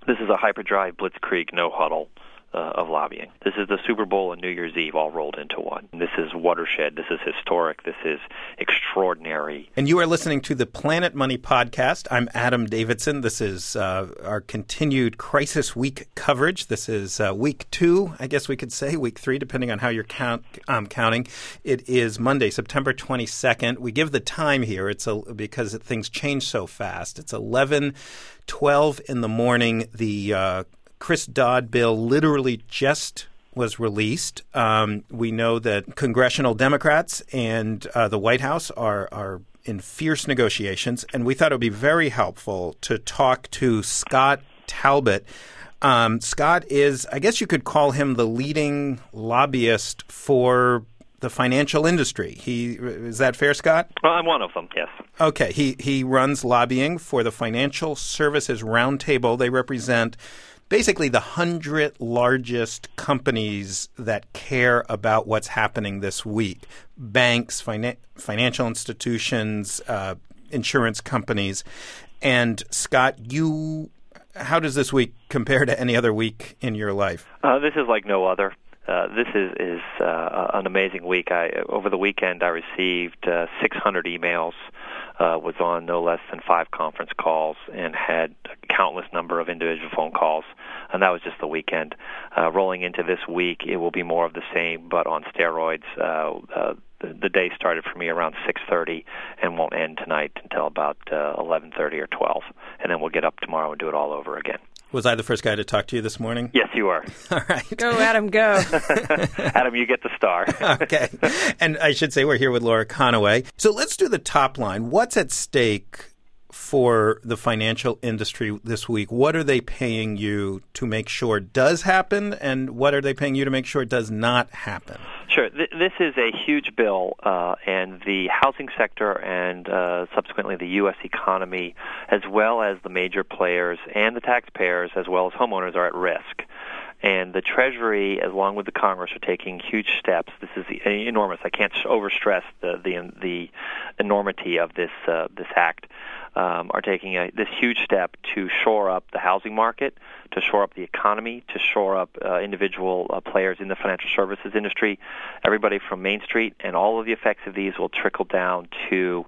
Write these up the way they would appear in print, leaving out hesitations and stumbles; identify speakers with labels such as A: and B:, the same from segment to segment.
A: This is a hyperdrive blitzkrieg no huddle of lobbying. This is the Super Bowl and New Year's Eve all rolled into one. This is watershed. This is historic. This is extraordinary.
B: And you are listening to the Planet Money podcast. I'm Adam Davidson. This is our continued Crisis Week coverage. This is week 2, I guess we could say, week 3, depending on how you're counting. It is Monday, September 22nd. We give the time here because things change so fast. It's 11:12 in the morning. The Chris Dodd bill literally just was released. We know that congressional Democrats and the White House are in fierce negotiations, and we thought it would be very helpful to talk to Scott Talbot. Scott is, I guess you could call him the leading lobbyist for the financial industry. Is that fair, Scott?
A: Well, I'm one of them, yes.
B: Okay. He runs lobbying for the Financial Services Roundtable. They represent basically the 100 largest companies that care about what's happening this week. Banks, financial institutions, insurance companies. And Scott, how does this week compare to any other week in your life?
A: This is like no other. This is an amazing week. Over the weekend, I received 600 emails, was on no less than 5 conference calls, and had a countless number of individual phone calls. And that was just the weekend. Rolling into this week, it will be more of the same, but on steroids. The day started for me around 6:30 and won't end tonight until about 11:30 or 12. And then we'll get up tomorrow and do it all over again.
B: Was I the first guy to talk to you this morning?
A: Yes, you are.
B: All right.
C: Go, Adam, go.
A: Adam, you get the star.
B: Okay. And I should say we're here with Laura Conaway. So let's do the top line. What's at stake for the financial industry this week? What are they paying you to make sure does happen, and what are they paying you to make sure does not happen?
A: Sure. This is a huge bill, and the housing sector and subsequently the U.S. economy, as well as the major players and the taxpayers, as well as homeowners, are at risk. And the Treasury, along with the Congress, are taking huge steps. This is enormous. I can't overstress the enormity of this act. Are taking this huge step to shore up the housing market, to shore up the economy, to shore up individual players in the financial services industry, everybody from Main Street, and all of the effects of these will trickle down to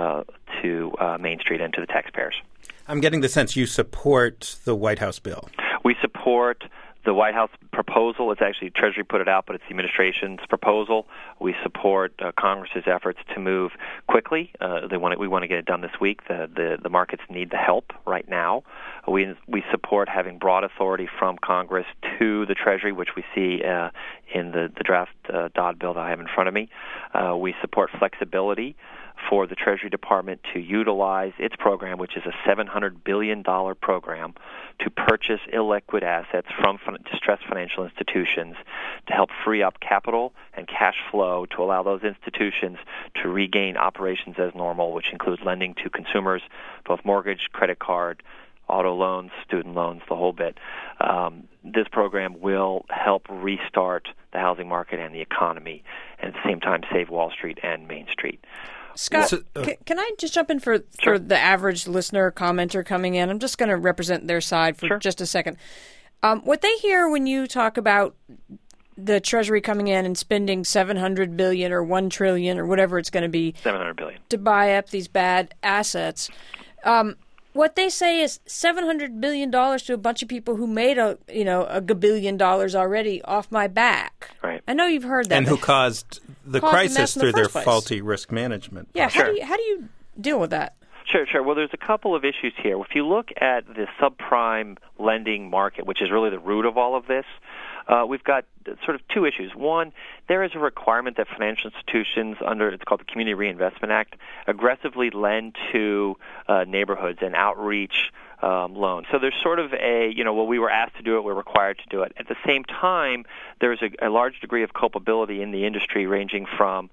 A: Main Street and to the taxpayers.
B: I'm getting the sense you support the White House bill.
A: We support the White House proposal. It's actually Treasury put it out, but it's the administration's proposal. We support Congress's efforts to move quickly. We want to get it done this week. The markets need the help right now. We support having broad authority from Congress to the Treasury, which we see in the draft Dodd bill that I have in front of me. We support flexibility for the Treasury Department to utilize its program, which is a $700 billion program, to purchase illiquid assets from distressed financial institutions to help free up capital and cash flow to allow those institutions to regain operations as normal, which includes lending to consumers, both mortgage, credit card, auto loans, student loans, the whole bit. This program will help restart the housing market and the economy, and at the same time save Wall Street and Main Street.
C: Scott, can I just jump in for the average listener, commenter coming in? I'm just going to represent their side for just a second. What they hear when you talk about the Treasury coming in and spending $700 billion or $1 trillion or whatever it's going to be
A: $700 billion
C: to buy up these bad assets, what they say is $700 billion to a bunch of people who made a gabillion dollars already off my back.
A: Right.
C: I know you've heard that.
B: And who caused the crisis through their
C: place.
B: faulty risk management.
C: Yeah. How do you deal with that?
A: Sure. Well, there's a couple of issues here. If you look at the subprime lending market, which is really the root of all of this, we've got sort of 2 issues. One, there is a requirement that financial institutions it's called the Community Reinvestment Act, aggressively lend to neighborhoods and outreach loans. So there's sort of we were asked to do it, we're required to do it. At the same time, there's a large degree of culpability in the industry ranging from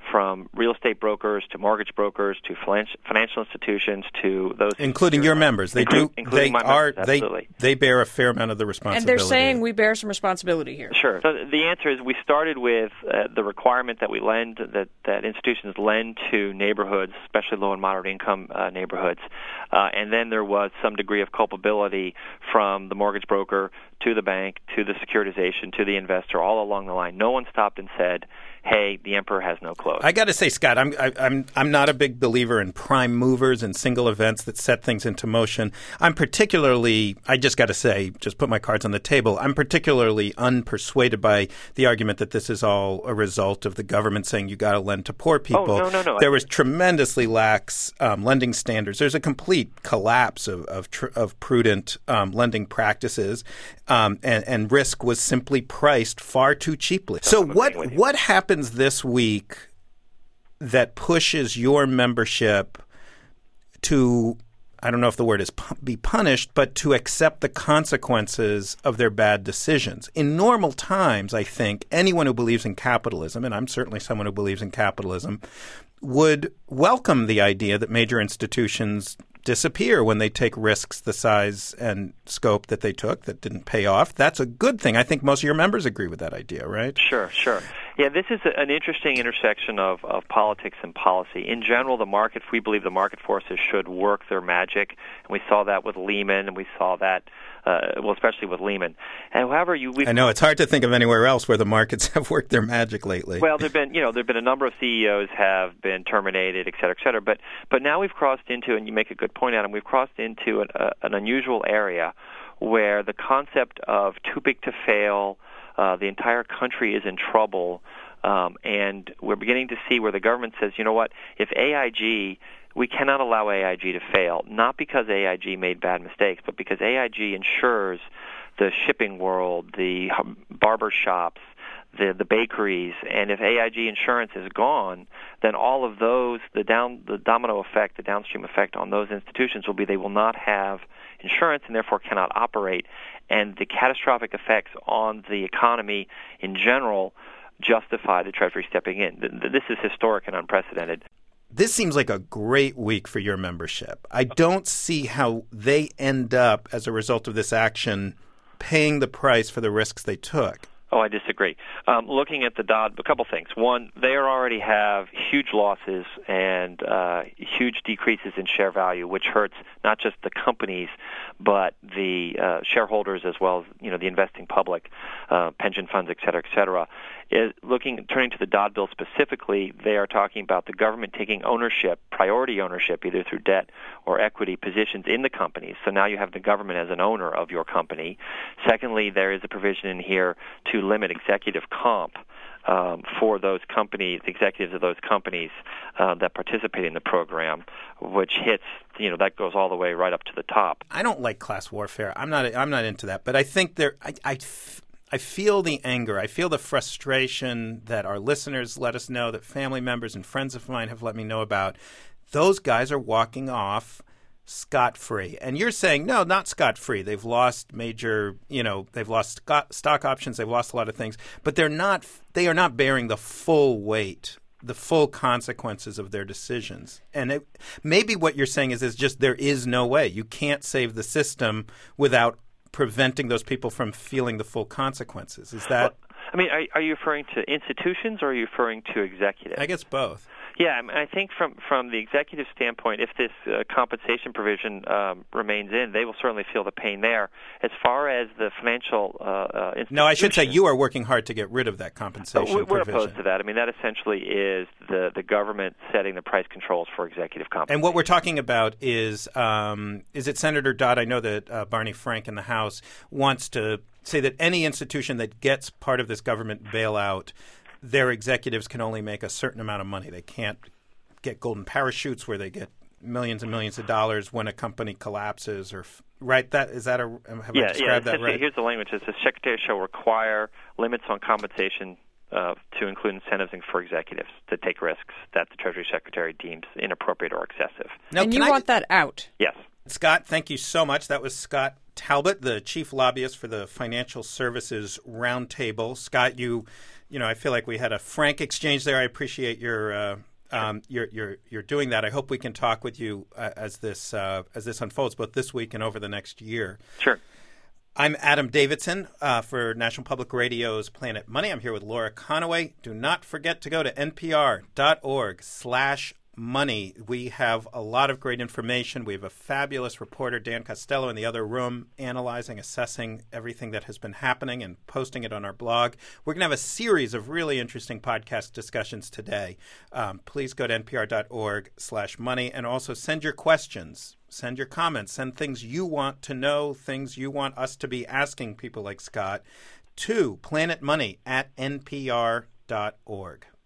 A: from real estate brokers to mortgage brokers to financial institutions to those,
B: including your members. They do.
A: Including my members, absolutely.
B: They bear a fair amount of the responsibility.
C: And they're saying we bear some responsibility here.
A: Sure. So the answer is we started with the requirement that we lend, that institutions lend to neighborhoods, especially low and moderate income neighborhoods, and then there was some degree of culpability from the mortgage broker to the bank to the securitization to the investor, all along the line. No one stopped and said, hey, the emperor has no clothes.
B: I got to say, Scott, I'm not a big believer in prime movers and single events that set things into motion. I'm particularly, I just got to say, just put my cards on the table, I'm particularly unpersuaded by the argument that this is all a result of the government saying you got to lend to poor people.
A: Oh, no.
B: There was tremendously lax lending standards. There's a complete collapse of prudent lending practices, and risk was simply priced far too cheaply. So what happens this week that pushes your membership to, I don't know if the word is be punished, but to accept the consequences of their bad decisions? In normal times, I think anyone who believes in capitalism, and I'm certainly someone who believes in capitalism, would welcome the idea that major institutions disappear when they take risks the size and scope that they took that didn't pay off. That's a good thing. I think most of your members agree with that idea, right?
A: Sure. Yeah, this is an interesting intersection of politics and policy. In general, we believe the market forces should work their magic, and we saw that with Lehman, and we saw that, especially with Lehman. And however,
B: I know it's hard to think of anywhere else where the markets have worked their magic lately.
A: Well, there've been a number of CEOs have been terminated, et cetera, et cetera. But now we've crossed into, and you make a good point, Adam, we've crossed into an unusual area where the concept of too big to fail, the entire country is in trouble, and we're beginning to see where the government says, you know what, if AIG, we cannot allow AIG to fail, not because AIG made bad mistakes, but because AIG insures the shipping world, the barber shops, the bakeries, and if AIG insurance is gone, then all of those, the domino effect, the downstream effect on those institutions will be they will not have insurance and therefore cannot operate, and the catastrophic effects on the economy in general justify the Treasury stepping in. This is historic and unprecedented.
B: This seems like a great week for your membership. I don't see how they end up, as a result of this action, paying the price for the risks they took.
A: Oh, I disagree. Looking at the Dodd, a couple things. One, they already have huge losses and huge decreases in share value, which hurts not just the companies, but the shareholders as well as the investing public, pension funds, et cetera. Turning to the Dodd bill specifically, they are talking about the government taking ownership, priority ownership, either through debt or equity positions in the companies. So now you have the government as an owner of your company. Secondly, there is a provision in here to limit executive comp for those companies, executives of those companies that participate in the program, which hits, that goes all the way right up to the top.
B: I don't like class warfare. I'm not into that, but I think I feel the anger. I feel the frustration that our listeners let us know, that family members and friends of mine have let me know about. Those guys are walking off scot-free. And you're saying, no, not scot-free. They've lost they've lost stock options. They've lost a lot of things. But they are not bearing the full weight, the full consequences of their decisions. And maybe what you're saying is just there is no way. You can't save the system without preventing those people from feeling the full consequences. Is that?
A: Are you referring to institutions or are you referring to executives?
B: I guess both.
A: Yeah, I think from the executive standpoint, if this compensation provision remains in, they will certainly feel the pain there. As far as the financial institutions...
B: No, I should say you are working hard to get rid of that compensation provision.
A: We're opposed to that. That essentially is the government setting the price controls for executive compensation.
B: And what we're talking about is it Senator Dodd? I know that Barney Frank in the House wants to say that any institution that gets part of this government bailout, their executives can only make a certain amount of money. They can't get golden parachutes where they get millions and millions of dollars when a company collapses. Right? Have I described that right?
A: Here's the language. It says Secretary shall require limits on compensation to include incentives for executives to take risks that the Treasury Secretary deems inappropriate or excessive.
C: Now, and you want that out?
A: Yes.
B: Scott, thank you so much. That was Scott Talbot, the chief lobbyist for the Financial Services Roundtable. Scott, you know, I feel like we had a frank exchange there. I appreciate your doing that. I hope we can talk with you as this unfolds, both this week and over the next year.
A: Sure.
B: I'm Adam Davidson for National Public Radio's Planet Money. I'm here with Laura Conaway. Do not forget to go to npr.org/money. We have a lot of great information. We have a fabulous reporter, Dan Costello, in the other room, analyzing, assessing everything that has been happening and posting it on our blog. We're going to have a series of really interesting podcast discussions today. Please go to npr.org/money and also send your questions. Send your comments. Send things you want to know, things you want us to be asking people like Scott to planetmoney@npr.org.